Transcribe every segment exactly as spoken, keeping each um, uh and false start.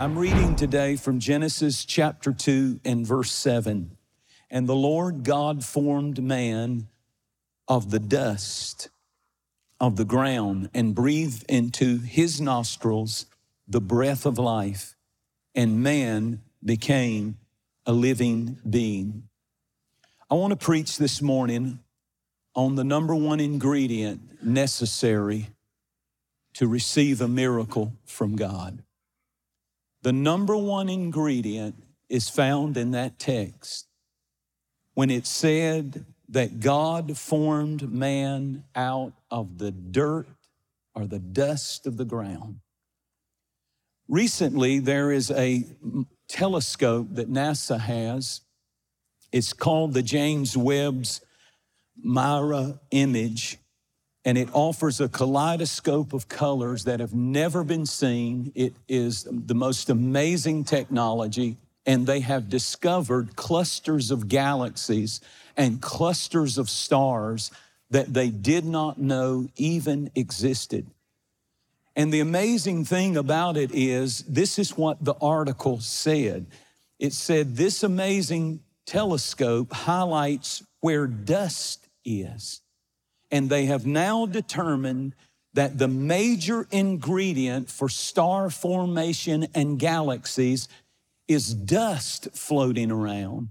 I'm reading today from Genesis chapter two and verse seven. And the Lord God formed man of the dust of the ground and breathed into his nostrils the breath of life, and man became a living being. I want to preach this morning on the number one ingredient necessary to receive a miracle from God. The number one ingredient is found in that text when it said that God formed man out of the dirt or the dust of the ground. Recently, there is a telescope that NASA has. It's called the James Webb's Mira Image, and it offers a kaleidoscope of colors that have never been seen. It is the most amazing technology, and they have discovered clusters of galaxies and clusters of stars that they did not know even existed. And the amazing thing about it is, this is what the article said. It said, this amazing telescope highlights where dust is. And they have now determined that the major ingredient for star formation and galaxies is dust floating around.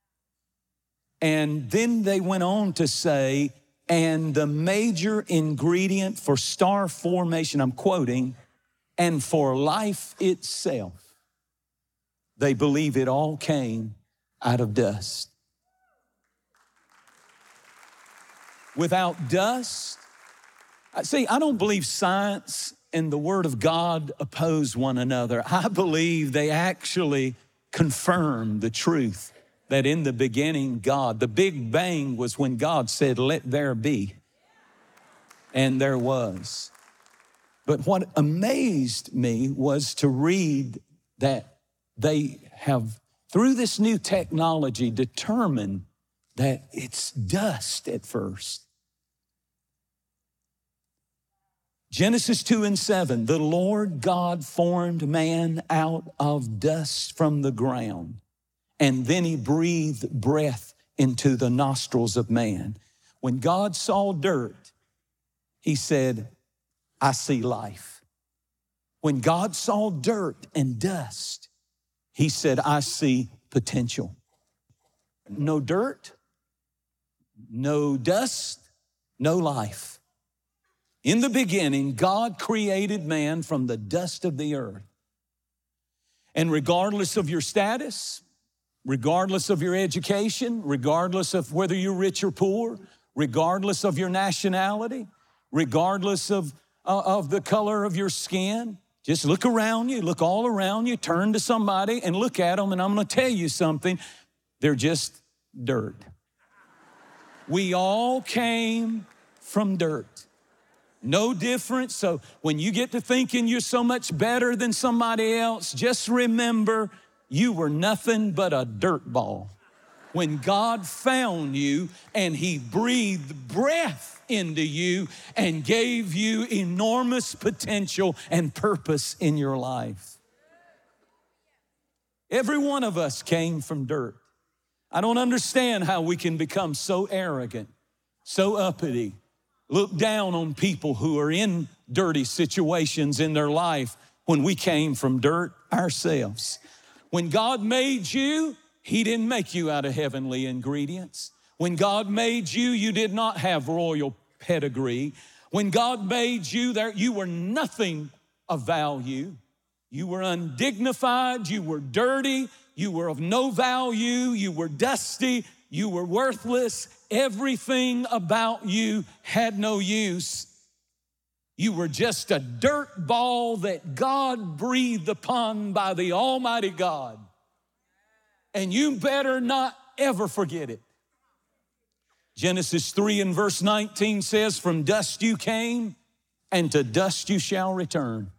And then they went on to say, and the major ingredient for star formation, I'm quoting, and for life itself, they believe it all came out of dust. Without dust, see, I don't believe science and the Word of God oppose one another. I believe they actually confirm the truth that in the beginning, God, the Big Bang was when God said, let there be, and there was. But what amazed me was to read that they have, through this new technology, determined that it's dust at first. Genesis two and seven, the Lord God formed man out of dust from the ground, and then he breathed breath into the nostrils of man. When God saw dirt, he said, I see life. When God saw dirt and dust, he said, I see potential. No dirt, no dust, no life. In the beginning, God created man from the dust of the earth. And regardless of your status, regardless of your education, regardless of whether you're rich or poor, regardless of your nationality, regardless of, uh, of the color of your skin, just look around you, look all around you, turn to somebody and look at them, and I'm gonna tell you something, they're just dirt. We all came from dirt. No difference. So when you get to thinking you're so much better than somebody else, just remember you were nothing but a dirt ball when God found you and he breathed breath into you and gave you enormous potential and purpose in your life. Every one of us came from dirt. I don't understand how we can become so arrogant, so uppity, look down on people who are in dirty situations in their life when we came from dirt ourselves. When God made you, he didn't make you out of heavenly ingredients. When God made you, you did not have royal pedigree. When God made you, there you were nothing of value. You were undignified, you were dirty, you were of no value, you were dusty, you were worthless. Everything about you had no use. You were just a dirt ball that God breathed upon by the Almighty God. And you better not ever forget it. Genesis three and verse nineteen says, from dust you came, and to dust you shall return.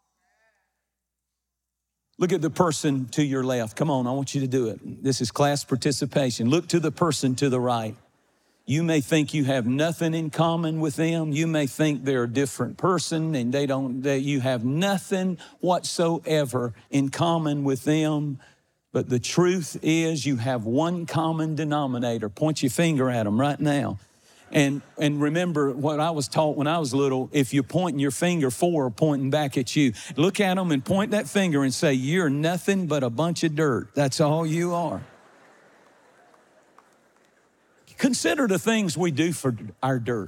Look at the person to your left. Come on, I want you to do it. This is class participation. Look to the person to the right. You may think you have nothing in common with them. You may think they're a different person and they don't, that you have nothing whatsoever in common with them. But the truth is you have one common denominator. Point your finger at them right now. And, and remember what I was taught when I was little, if you're pointing your finger, four are pointing back at you. Look at them and point that finger and say, you're nothing but a bunch of dirt. That's all you are. Consider the things we do for our dirt.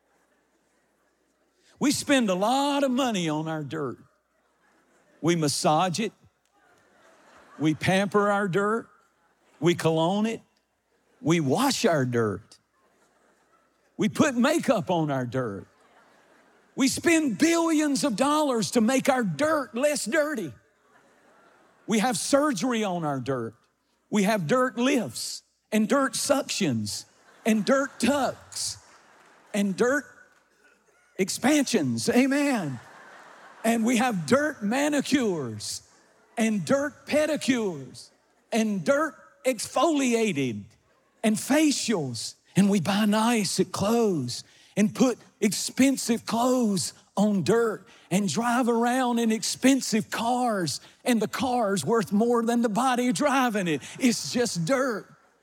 We spend a lot of money on our dirt. We massage it. We pamper our dirt. We cologne it. We wash our dirt. We put makeup on our dirt. We spend billions of dollars to make our dirt less dirty. We have surgery on our dirt. We have dirt lifts and dirt suctions and dirt tucks and dirt expansions, amen. And we have dirt manicures and dirt pedicures and dirt exfoliated and facials. And we buy nice clothes and put expensive clothes on dirt and drive around in expensive cars, and the car's worth more than the body driving it. It's just dirt.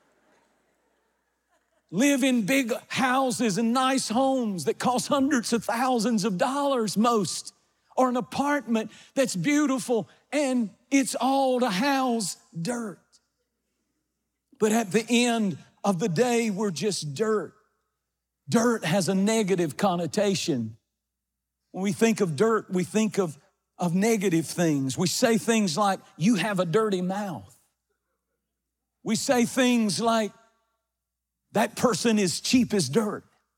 Live in big houses and nice homes that cost hundreds of thousands of dollars most, or an apartment that's beautiful and it's all to house dirt. But at the end of the day, we're just dirt. Dirt has a negative connotation. When we think of dirt, we think of, of negative things. We say things like, you have a dirty mouth. We say things like, that person is cheap as dirt.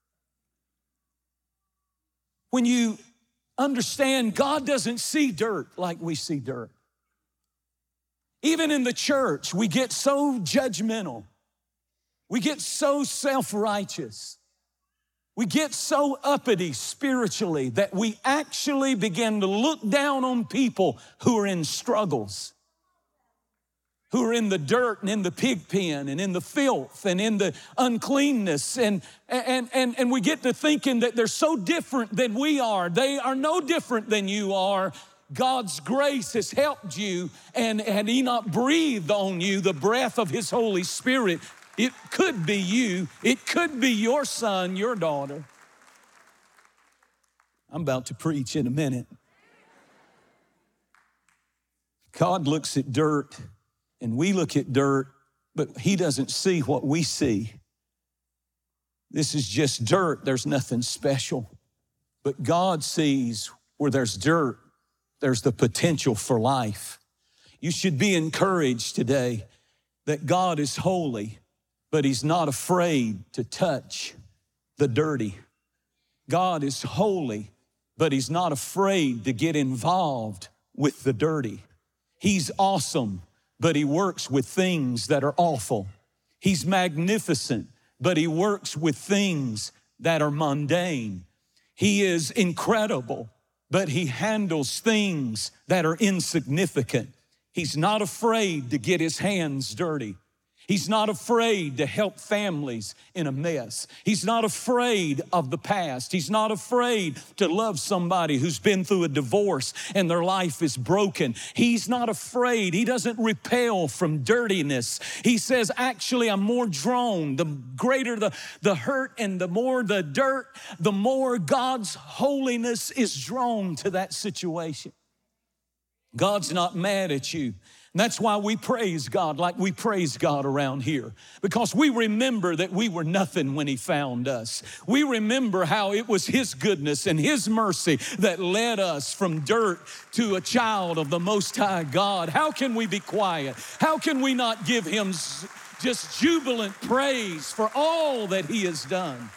When you understand God doesn't see dirt like we see dirt. Even in the church, we get so judgmental. We get so self-righteous. We get so uppity spiritually that we actually begin to look down on people who are in struggles, who are in the dirt and in the pig pen and in the filth and in the uncleanness. And, and, and, and we get to thinking that they're so different than we are. They are no different than you are. God's grace has helped you, and had He not breathed on you the breath of His Holy Spirit, it could be you. It could be your son, your daughter. I'm about to preach in a minute. God looks at dirt, and we look at dirt, but He doesn't see what we see. This is just dirt. There's nothing special. But God sees where there's dirt, there's the potential for life. You should be encouraged today that God is holy, but He's not afraid to touch the dirty. God is holy, but He's not afraid to get involved with the dirty. He's awesome, but He works with things that are awful. He's magnificent, but He works with things that are mundane. He is incredible, but He handles things that are insignificant. He's not afraid to get His hands dirty. He's not afraid to help families in a mess. He's not afraid of the past. He's not afraid to love somebody who's been through a divorce and their life is broken. He's not afraid. He doesn't repel from dirtiness. He says, actually, I'm more drawn. The greater the, the hurt and the more the dirt, the more God's holiness is drawn to that situation. God's not mad at you. And that's why we praise God like we praise God around here, because we remember that we were nothing when He found us. We remember how it was His goodness and His mercy that led us from dirt to a child of the Most High God. How can we be quiet? How can we not give Him just jubilant praise for all that He has done?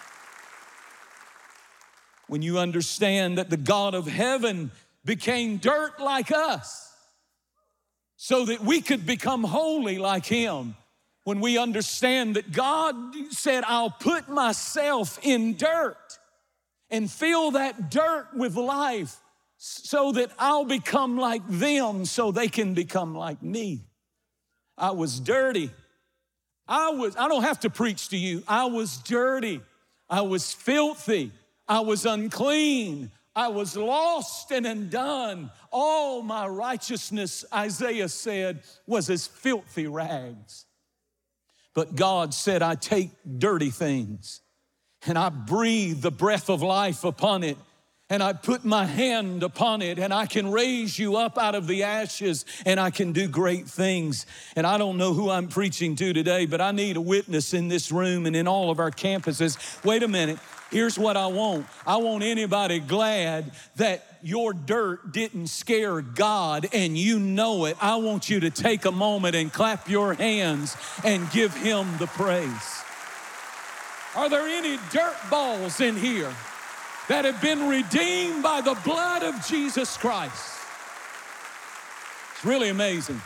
When you understand that the God of heaven became dirt like us, so that we could become holy like Him. When we understand that God said, I'll put myself in dirt and fill that dirt with life so that I'll become like them so they can become like me. I was dirty. I was, I don't have to preach to you. I was dirty. I was filthy. I was unclean. I was lost and undone. All my righteousness, Isaiah said, was as filthy rags. But God said, I take dirty things and I breathe the breath of life upon it, and I put my hand upon it, and I can raise you up out of the ashes, and I can do great things. And I don't know who I'm preaching to today, but I need a witness in this room and in all of our campuses. Wait a minute. Here's what I want. I want anybody glad that your dirt didn't scare God and you know it. I want you to take a moment and clap your hands and give him the praise. Are there any dirt balls in here that have been redeemed by the blood of Jesus Christ? It's really amazing.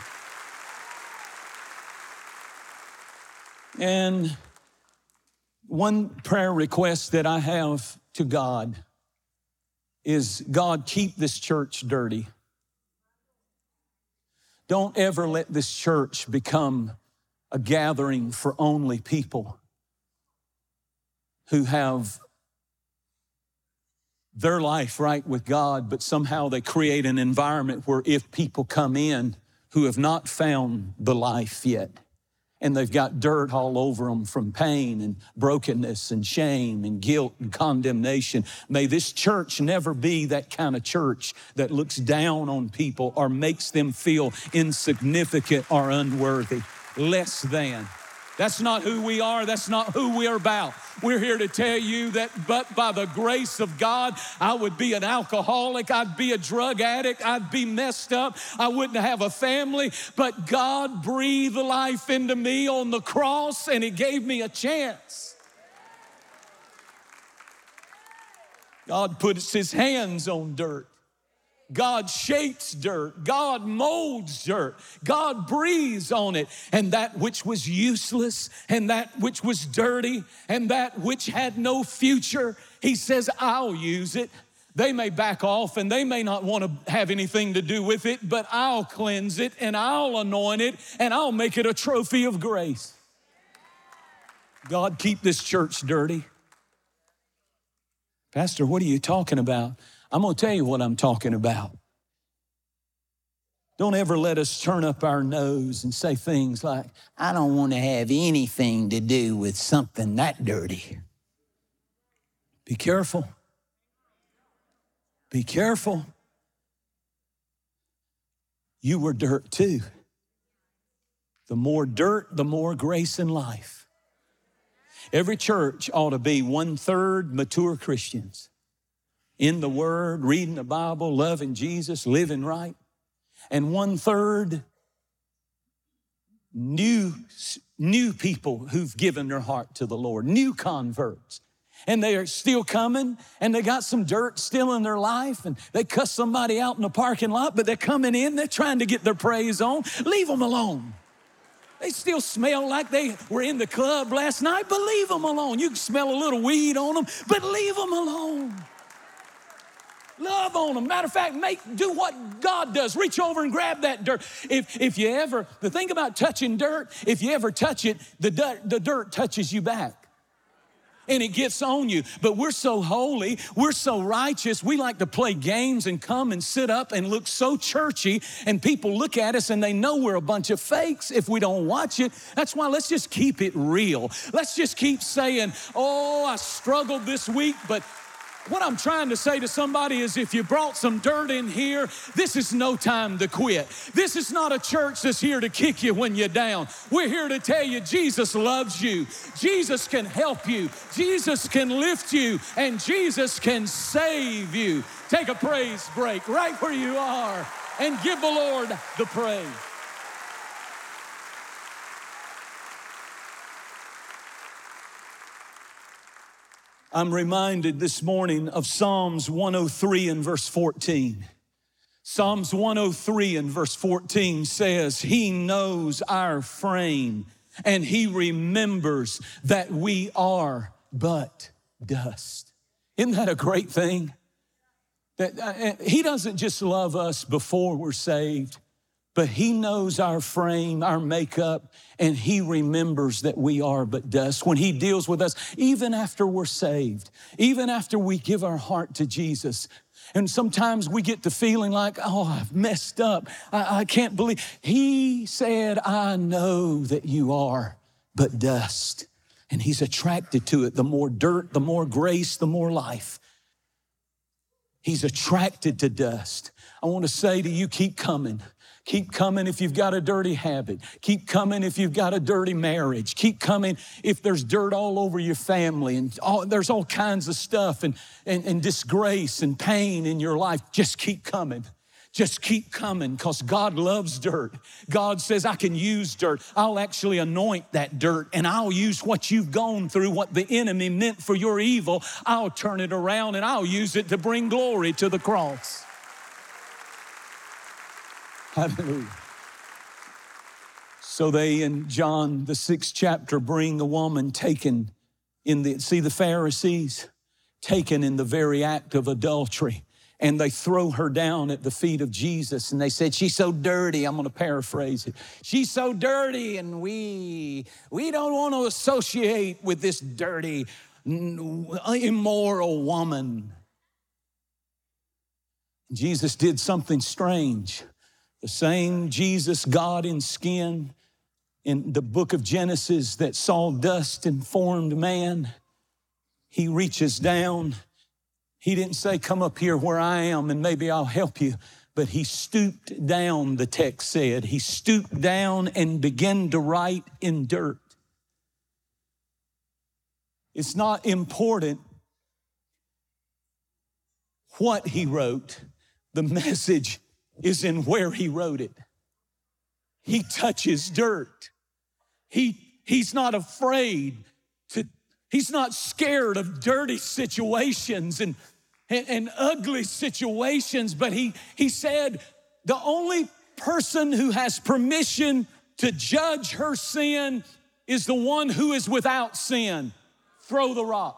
And one prayer request that I have to God is, God, keep this church dirty. Don't ever let this church become a gathering for only people who have their life right with God, but somehow they create an environment where if people come in who have not found the life yet, and they've got dirt all over them from pain and brokenness and shame and guilt and condemnation, may this church never be that kind of church that looks down on people or makes them feel insignificant or unworthy, less than. That's not who we are. That's not who we're about. We're here to tell you that but by the grace of God, I would be an alcoholic. I'd be a drug addict. I'd be messed up. I wouldn't have a family. But God breathed life into me on the cross, and he gave me a chance. God puts his hands on dirt. God shapes dirt. God molds dirt. God breathes on it. And that which was useless and that which was dirty and that which had no future, he says, I'll use it. They may back off and they may not want to have anything to do with it, but I'll cleanse it and I'll anoint it and I'll make it a trophy of grace. God, keep this church dirty. Pastor, what are you talking about? I'm going to tell you what I'm talking about. Don't ever let us turn up our nose and say things like, I don't want to have anything to do with something that dirty. Be careful. Be careful. You were dirt too. The more dirt, the more grace and life. Every church ought to be one-third mature Christians. In the Word, reading the Bible, loving Jesus, living right. And one-third new, new people who've given their heart to the Lord, new converts. And they are still coming, and they got some dirt still in their life, and they cuss somebody out in the parking lot, but they're coming in, they're trying to get their praise on. Leave them alone. They still smell like they were in the club last night, but leave them alone. You can smell a little weed on them, but leave them alone. Love on them. Matter of fact, make do what God does. Reach over and grab that dirt. If if you ever, the thing about touching dirt, if you ever touch it, the dirt, the dirt touches you back. And it gets on you. But we're so holy, we're so righteous, we like to play games and come and sit up and look so churchy, and people look at us and they know we're a bunch of fakes if we don't watch it. That's why let's just keep it real. Let's just keep saying, oh, I struggled this week, but what I'm trying to say to somebody is if you brought some dirt in here, this is no time to quit. This is not a church that's here to kick you when you're down. We're here to tell you Jesus loves you. Jesus can help you. Jesus can lift you. And Jesus can save you. Take a praise break right where you are and give the Lord the praise. I'm reminded this morning of Psalms one oh three and verse fourteen. Psalms one oh three and verse fourteen says, He knows our frame and He remembers that we are but dust. Isn't that a great thing? That uh, He doesn't just love us before we're saved, But he knows our frame, our makeup, and he remembers that we are but dust. When he deals with us, even after we're saved, even after we give our heart to Jesus, and sometimes we get to feeling like, oh, I've messed up. I, I can't believe. He said, I know that you are but dust. And he's attracted to it. The more dirt, the more grace, the more life. He's attracted to dust. I want to say to you, keep coming. Keep coming if you've got a dirty habit. Keep coming if you've got a dirty marriage. Keep coming if there's dirt all over your family and all, there's all kinds of stuff and, and, and disgrace and pain in your life. Just keep coming. Just keep coming because God loves dirt. God says, I can use dirt. I'll actually anoint that dirt and I'll use what you've gone through, what the enemy meant for your evil. I'll turn it around and I'll use it to bring glory to the cross. Hallelujah. So they, in John, the sixth chapter, bring a woman taken in the, see the Pharisees, taken in the very act of adultery. And they throw her down at the feet of Jesus. And they said, she's so dirty. I'm going to paraphrase it. She's so dirty and we, we don't want to associate with this dirty, immoral woman. Jesus did something strange. The same Jesus, God in skin, in the book of Genesis that saw dust and formed man, he reaches down. He didn't say, come up here where I am and maybe I'll help you. But he stooped down, the text said. He stooped down and began to write in dirt. It's not important what he wrote. The message is in where he wrote it. He touches dirt. He, he's not afraid to, he's not scared of dirty situations and, and, and ugly situations, but he, he said, the only person who has permission to judge her sin is the one who is without sin. Throw the rock.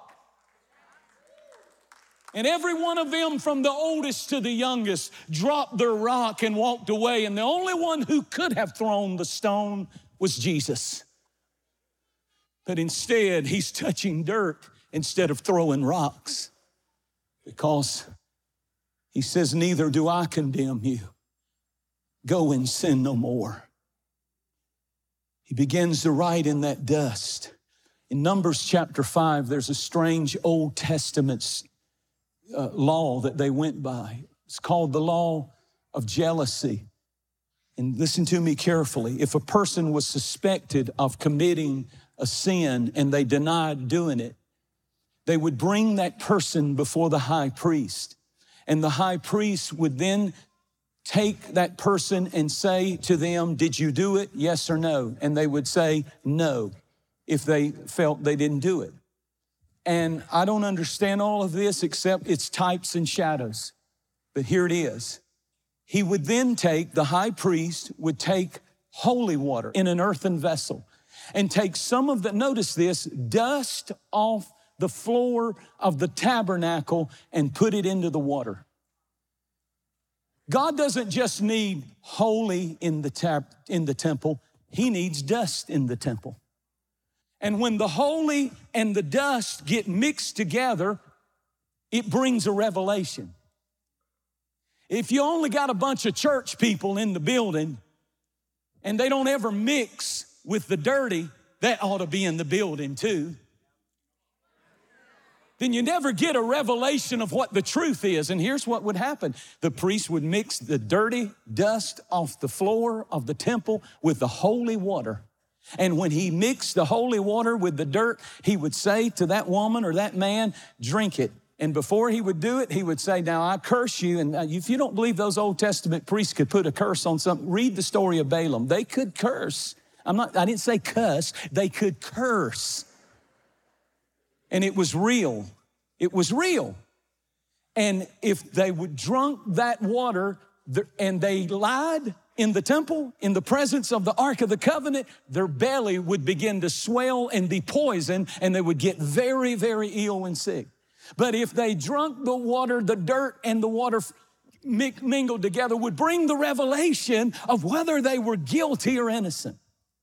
And every one of them, from the oldest to the youngest, dropped their rock and walked away. And the only one who could have thrown the stone was Jesus. But instead, he's touching dirt instead of throwing rocks. Because he says, neither do I condemn you. Go and sin no more. He begins to write in that dust. In Numbers chapter five, there's a strange Old Testament Uh, law that they went by. It's called the law of jealousy. And listen to me carefully. If a person was suspected of committing a sin and they denied doing it, they would bring that person before the high priest. And the high priest would then take that person and say to them, did you do it? Yes or no? And they would say no if they felt they didn't do it. And I don't understand all of this except it's types and shadows. But here it is. He would then take, the high priest would take holy water in an earthen vessel and take some of the, notice this, dust off the floor of the tabernacle and put it into the water. God doesn't just need holy in the tab, in the temple. He needs dust in the temple. And when the holy and the dust get mixed together, it brings a revelation. If you only got a bunch of church people in the building and they don't ever mix with the dirty, that ought to be in the building too. Then you never get a revelation of what the truth is. And here's what would happen. The priest would mix the dirty dust off the floor of the temple with the holy water. And when he mixed the holy water with the dirt, he would say to that woman or that man, drink it. And before he would do it, he would say, now I curse you. And if you don't believe those Old Testament priests could put a curse on something, read the story of Balaam. They could curse. I'm not, I didn't say cuss. They could curse. And it was real. It was real. And if they would drunk that water and they lied in the temple, in the presence of the Ark of the Covenant, their belly would begin to swell and be poisoned, and they would get very, very ill and sick. But if they drunk the water, the dirt and the water mingled together would bring the revelation of whether they were guilty or innocent.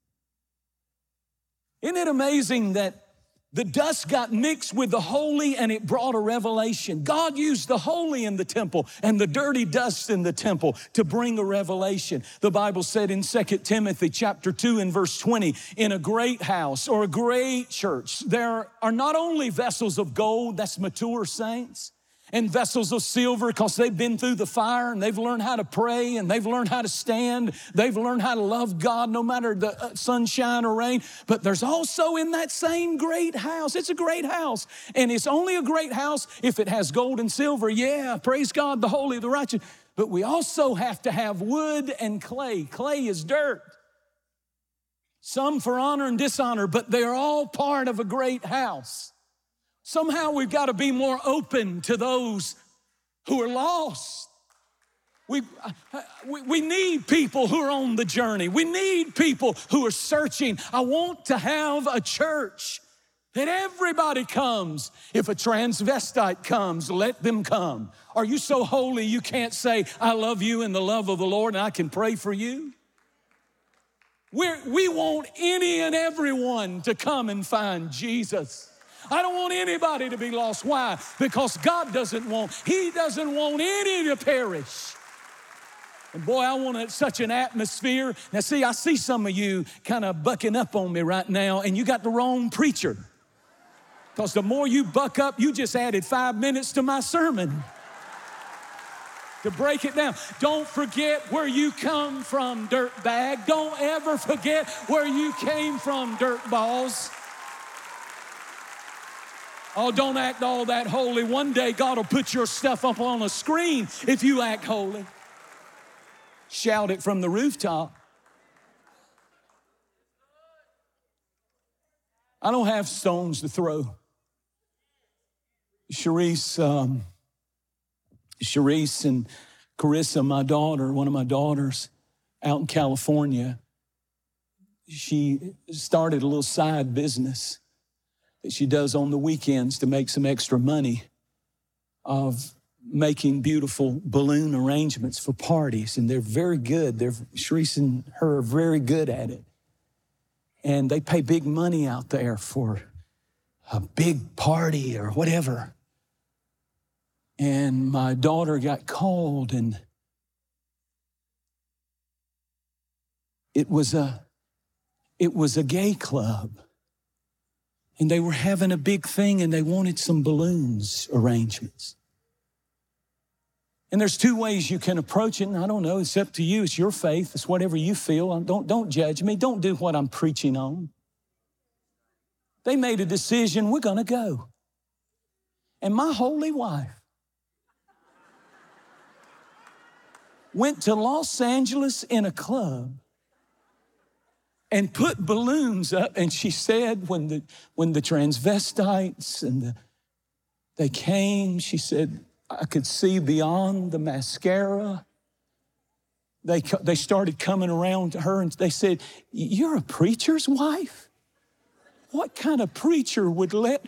Isn't it amazing that the dust got mixed with the holy and it brought a revelation? God used the holy in the temple and the dirty dust in the temple to bring a revelation. The Bible said in Second Timothy chapter two and verse twenty, in a great house or a great church, there are not only vessels of gold, that's mature saints, and vessels of silver because they've been through the fire and they've learned how to pray and they've learned how to stand. They've learned how to love God no matter the sunshine or rain. But there's also in that same great house, it's a great house. And it's only a great house if it has gold and silver. Yeah, praise God, the holy, the righteous. But we also have to have wood and clay. Clay is dirt. Some for honor and dishonor, but they're all part of a great house. Somehow we've got to be more open to those who are lost. We, we, we need people who are on the journey. We need people who are searching. I want to have a church that everybody comes. If a transvestite comes, let them come. Are you so holy you can't say, I love you in the love of the Lord and I can pray for you? We're, we want any and everyone to come and find Jesus. I don't want anybody to be lost. Why? Because God doesn't want, He doesn't want any to perish. And boy, I want such an atmosphere. Now see, I see some of you kind of bucking up on me right now, and you got the wrong preacher. Because the more you buck up, you just added five minutes to my sermon. To break it down. Don't forget where you come from, dirtbag. Don't ever forget where you came from, dirtballs. Oh, don't act all that holy. One day God will put your stuff up on a screen if you act holy. Shout it from the rooftop. I don't have stones to throw. Sharice, um, Sharice and Carissa, my daughter, one of my daughters out in California, she started a little side business that she does on the weekends to make some extra money of making beautiful balloon arrangements for parties. And they're very good. They're, Sharice and her are very good at it. And they pay big money out there for a big party or whatever. And my daughter got called, and it was a, it was a gay club. And they were having a big thing, and they wanted some balloons arrangements. And there's two ways you can approach it, and I don't know, it's up to you. It's your faith. It's whatever you feel. Don't, don't judge me. Don't do what I'm preaching on. They made a decision, we're going to go. And my holy wife went to Los Angeles in a club and put balloons up, and she said when the when the transvestites and the, they came, she said, I could see beyond the mascara. They, they started coming around to her, and they said, you're a preacher's wife? What kind of preacher would let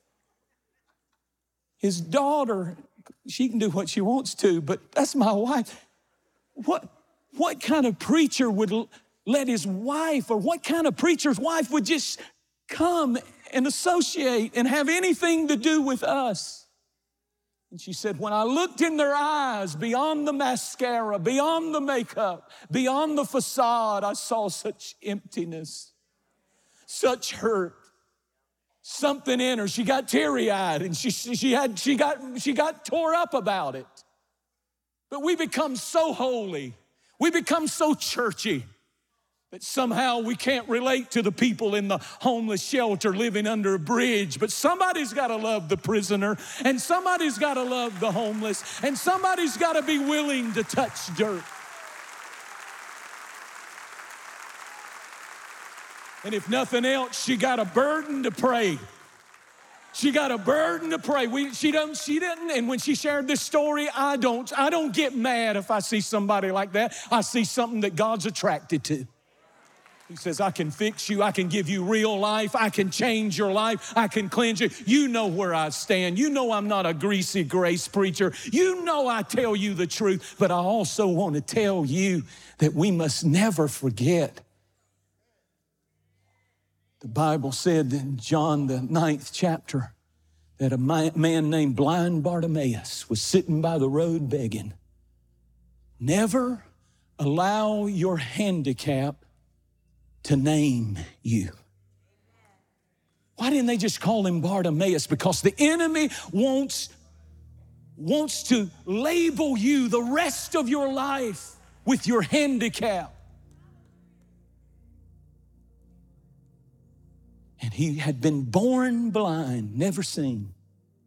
his daughter, she can do what she wants to, but that's my wife. What, what kind of preacher would let his wife, or what kind of preacher's wife would just come and associate and have anything to do with us? And she said, when I looked in their eyes, beyond the mascara, beyond the makeup, beyond the facade, I saw such emptiness, such hurt, something in her. She got teary-eyed, and she, she, had, she, got, she got tore up about it. But we become so holy, we become so churchy, that somehow we can't relate to the people in the homeless shelter living under a bridge. But somebody's got to love the prisoner, and somebody's got to love the homeless, and somebody's got to be willing to touch dirt. And if nothing else, she got a burden to pray. She got a burden to pray. We, she doesn't, she didn't, and when she shared this story, I don't, I don't get mad if I see somebody like that. I see something that God's attracted to. He says, I can fix you. I can give you real life. I can change your life. I can cleanse you. You know where I stand. You know I'm not a greasy grace preacher. You know I tell you the truth. But I also want to tell you that we must never forget. The Bible said in John, the ninth chapter, that a man named blind Bartimaeus was sitting by the road begging. Never allow your handicap to name you. Why didn't they just call him Bartimaeus? Because the enemy wants, wants to label you the rest of your life with your handicap. And he had been born blind, never seen.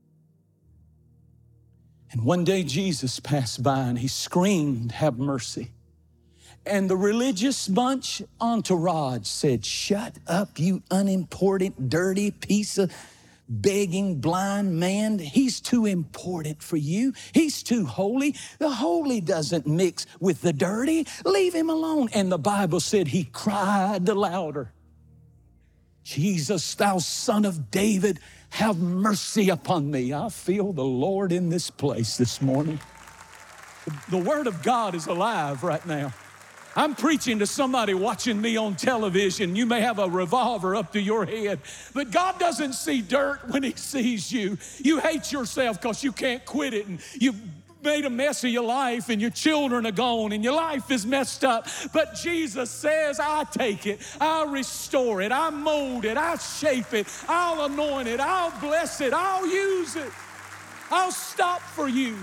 And one day Jesus passed by and he screamed, have mercy. And the religious bunch entourage said, shut up, you unimportant, dirty piece of begging blind man. He's too important for you. He's too holy. The holy doesn't mix with the dirty. Leave him alone. And the Bible said he cried the louder. Jesus, thou son of David, have mercy upon me. I feel the Lord in this place this morning. The word of God is alive right now. I'm preaching to somebody watching me on television. You may have a revolver up to your head, but God doesn't see dirt when he sees you. You hate yourself because you can't quit it, and you made a mess of your life, and your children are gone, and your life is messed up. But Jesus says, I take it, I restore it, I mold it, I shape it, I'll anoint it, I'll bless it, I'll use it, I'll stop for you.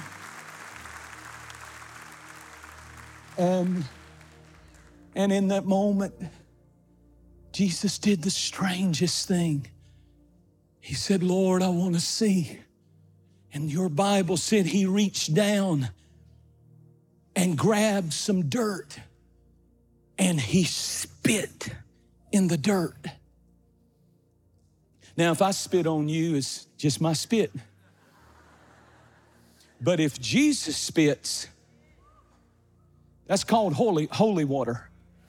And And in that moment, Jesus did the strangest thing. He said, Lord, I want to see. And your Bible said he reached down and grabbed some dirt and he spit in the dirt. Now, if I spit on you, it's just my spit. But if Jesus spits, that's called holy, holy water.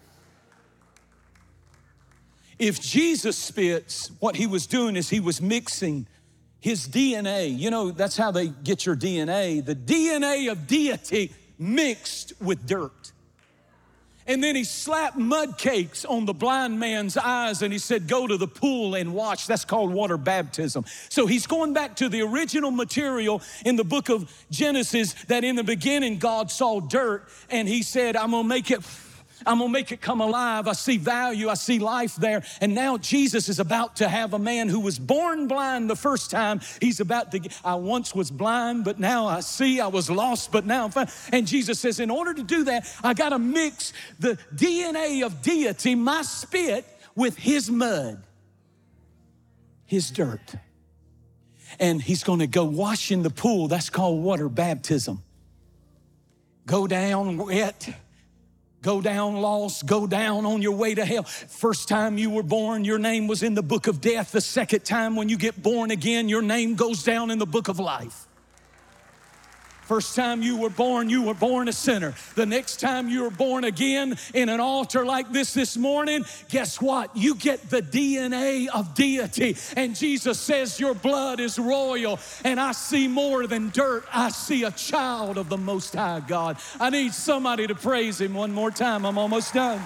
If Jesus spits, what he was doing is he was mixing his D N A. You know, that's how they get your D N A. The D N A of deity mixed with dirt. And then he slapped mud cakes on the blind man's eyes and he said, go to the pool and wash. That's called water baptism. So he's going back to the original material in the book of Genesis, that in the beginning God saw dirt and he said, I'm gonna make it I'm gonna make it come alive. I see value, I see life there. And now Jesus is about to have a man who was born blind the first time. He's about to, get, I once was blind, but now I see. I was lost, but now I'm fine. And Jesus says, in order to do that, I gotta mix the D N A of deity, my spit, with his mud, his dirt. And he's gonna go wash in the pool. That's called water baptism. Go down wet. Go down lost, go down on your way to hell. First time you were born, your name was in the book of death. The second time when you get born again, your name goes down in the book of life. First time you were born, you were born a sinner. The next time you were born again in an altar like this this morning, guess what? You get the D N A of deity. And Jesus says your blood is royal. And I see more than dirt. I see a child of the Most High God. I need somebody to praise him one more time. I'm almost done.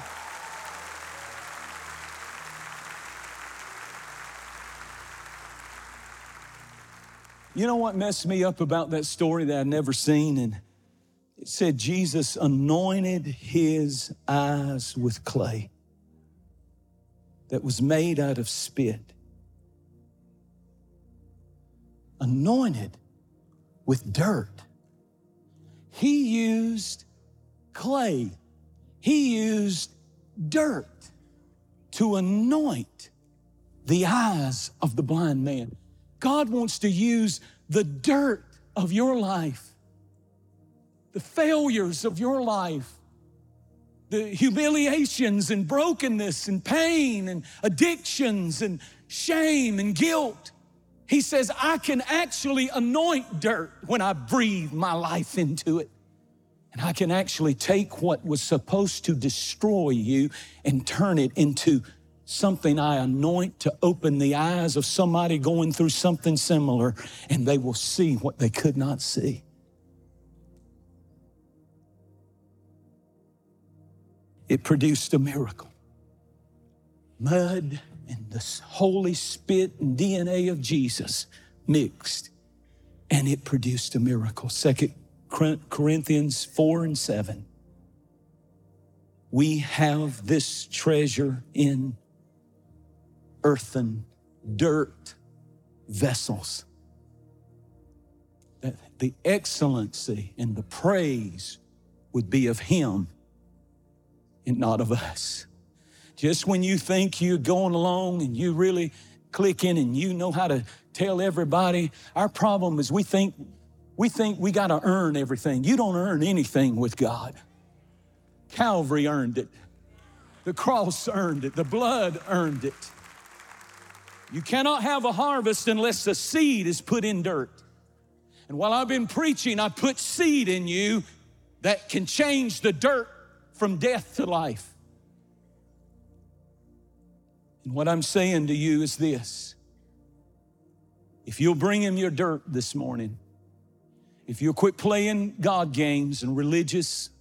You know what messed me up about that story that I'd never seen? And it said Jesus anointed his eyes with clay that was made out of spit. Anointed with dirt. He used clay. He used dirt to anoint the eyes of the blind man. God wants to use the dirt of your life, the failures of your life, the humiliations and brokenness and pain and addictions and shame and guilt. He says, I can actually anoint dirt when I breathe my life into it. And I can actually take what was supposed to destroy you and turn it into something I anoint to open the eyes of somebody going through something similar, and they will see what they could not see. It produced a miracle. Mud and the holy spit and D N A of Jesus mixed, and it produced a miracle. Second Corinthians four and seven. We have this treasure in earthen, dirt vessels, that the excellency and the praise would be of Him and not of us. Just when you think you're going along and you really clicking and you know how to tell everybody, our problem is we think we think we got to earn everything. You don't earn anything with God. Calvary earned it. The cross earned it. The blood earned it. You cannot have a harvest unless the seed is put in dirt. And while I've been preaching, I put seed in you that can change the dirt from death to life. And what I'm saying to you is this. If you'll bring Him your dirt this morning, if you'll quit playing God games and religious,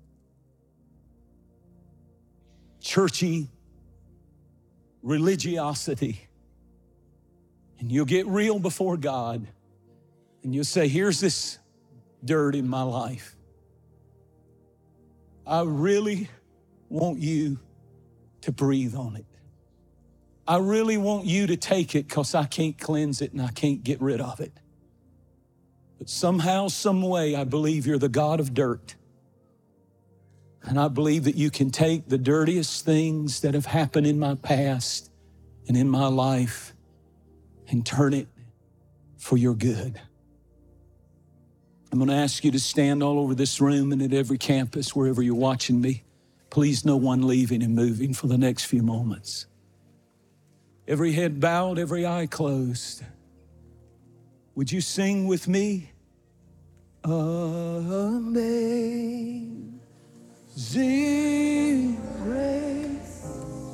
churchy religiosity, and you'll get real before God, and you'll say, here's this dirt in my life. I really want you to breathe on it. I really want you to take it because I can't cleanse it and I can't get rid of it. But somehow, some way, I believe you're the God of dirt. And I believe that you can take the dirtiest things that have happened in my past and in my life and turn it for your good. I'm going to ask you to stand all over this room and at every campus, wherever you're watching me. Please, no one leaving and moving for the next few moments. Every head bowed, every eye closed. Would you sing with me? Amazing grace,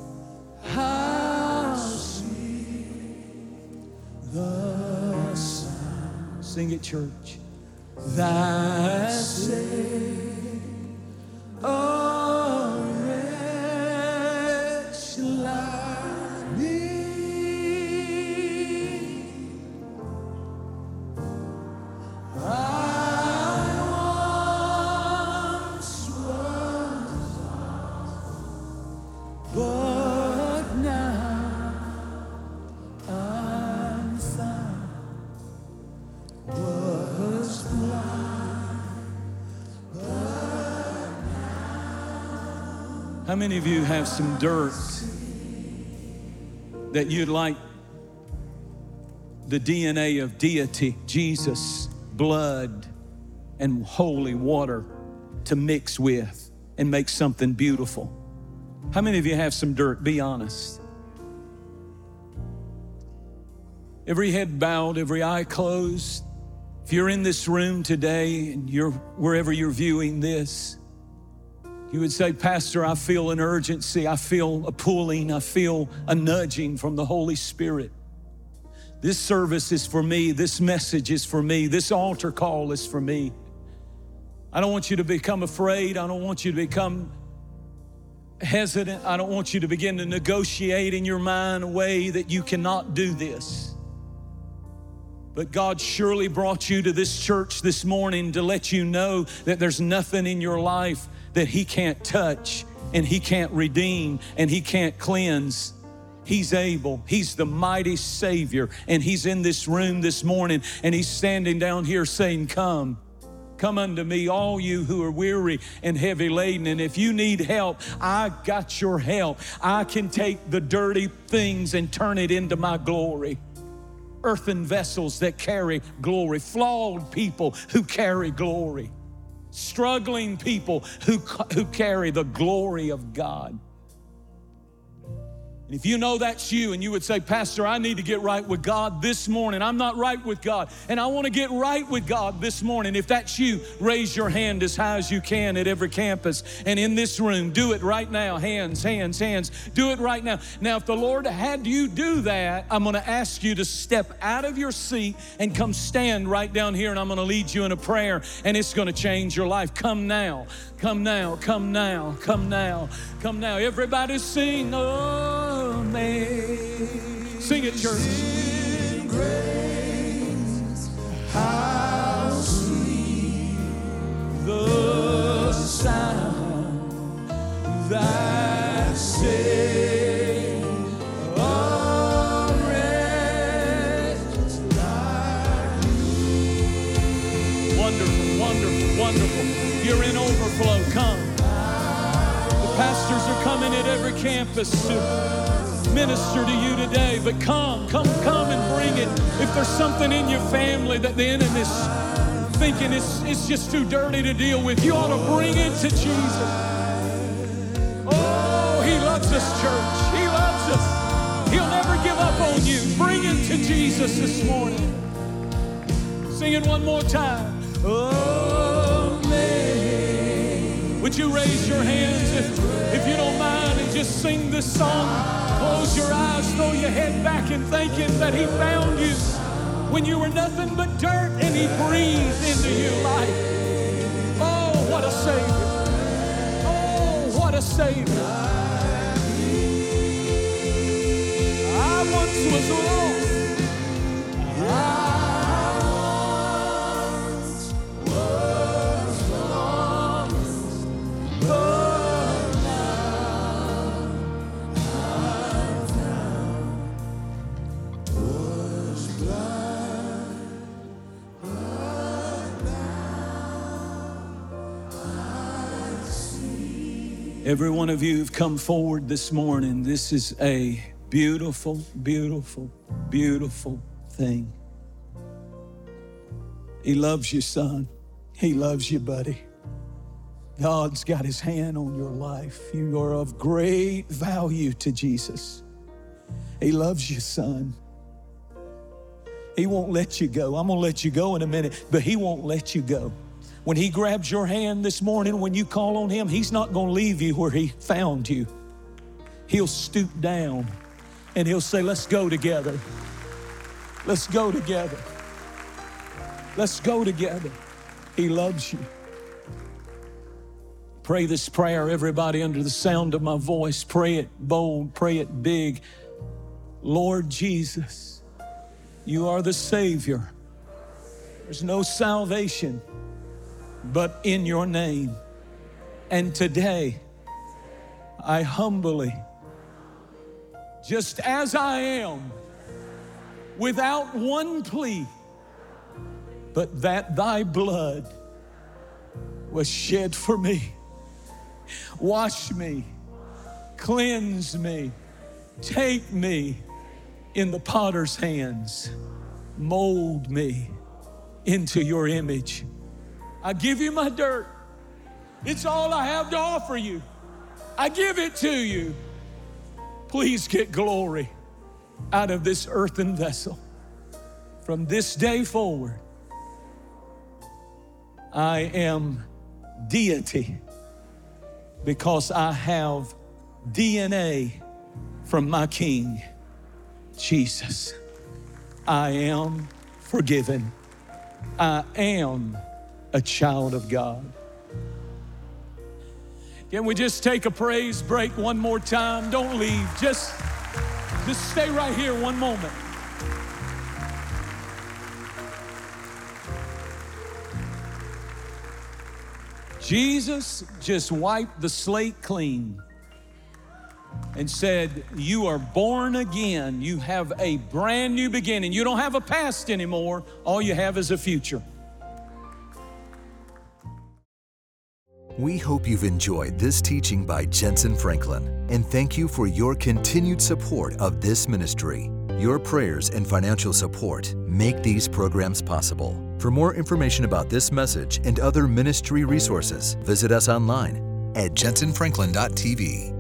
how sweet the sound. Sing it, church. That saved a wretch like me. I once was lost, but now I'm found. Was blind, but now. How many of you have some dirt that you'd like the D N A of deity, Jesus, blood, and holy water to mix with and make something beautiful? How many of you have some dirt? Be honest. Every head bowed, every eye closed. If you're in this room today and you're wherever you're viewing this, you would say, Pastor, I feel an urgency. I feel a pulling. I feel a nudging from the Holy Spirit. This service is for me. This message is for me. This altar call is for me. I don't want you to become afraid. I don't want you to become hesitant. I don't want you to begin to negotiate in your mind a way that you cannot do this. But God surely brought you to this church this morning to let you know that there's nothing in your life that He can't touch and He can't redeem and He can't cleanse. He's able. He's the mighty Savior, and He's in this room this morning, and He's standing down here saying, come. Come unto me, all you who are weary and heavy laden. And if you need help, I got your help. I can take the dirty things and turn it into my glory. Earthen vessels that carry glory, flawed people who carry glory, struggling people who, who carry the glory of God. And if you know that's you and you would say, Pastor, I need to get right with God this morning. I'm not right with God, and I want to get right with God this morning. If that's you, raise your hand as high as you can at every campus and in this room. Do it right now. Hands, hands, hands. Do it right now. Now, if the Lord had you do that, I'm going to ask you to step out of your seat and come stand right down here, and I'm going to lead you in a prayer, and it's going to change your life. Come now. Come now. Come now. Come now. Come now. Everybody sing, oh, man. Sing it, church. Sing grace, how sweet the sound that saved a wretch like me. Wonderful, wonderful, wonderful. You're in overflow. Come. Pastors are coming at every campus to minister to you today, but come, come, come and bring it. If there's something in your family that the enemy's thinking it's, it's just too dirty to deal with, you ought to bring it to Jesus. Oh, He loves us, church. He loves us. He'll never give up on you. Bring it to Jesus this morning. Sing it one more time. Oh, man. Would you raise your hands if, if you don't mind and just sing this song? Close your eyes, throw your head back and thank Him that He found you when you were nothing but dirt and He breathed into your life. Oh, what a Savior. Oh, what a Savior. I once was lost. I Every one of you have come forward this morning. This is a beautiful, beautiful, beautiful thing. He loves you, son. He loves you, buddy. God's got His hand on your life. You are of great value to Jesus. He loves you, son. He won't let you go. I'm gonna let you go in a minute, but He won't let you go. When He grabs your hand this morning, when you call on Him, He's not going to leave you where He found you. He'll stoop down and He'll say, let's go together. Let's go together. Let's go together. He loves you. Pray this prayer, everybody, under the sound of my voice. Pray it bold, pray it big. Lord Jesus, You are the Savior. There's no salvation but in Your name. And today, I humbly, just as I am, without one plea, but that Thy blood was shed for me. Wash me, cleanse me, take me in the potter's hands, mold me into Your image. I give You my dirt. It's all I have to offer You. I give it to You. Please get glory out of this earthen vessel. From this day forward, I am deity because I have D N A from my King, Jesus. I am forgiven. I am a child of God. Can we just take a praise break one more time? Don't leave. Just, just stay right here one moment. Jesus just wiped the slate clean and said, you are born again. You have a brand new beginning. You don't have a past anymore. All you have is a future. We hope you've enjoyed this teaching by Jentezen Franklin, and thank you for your continued support of this ministry. Your prayers and financial support make these programs possible. For more information about this message and other ministry resources, visit us online at jentezen franklin dot t v.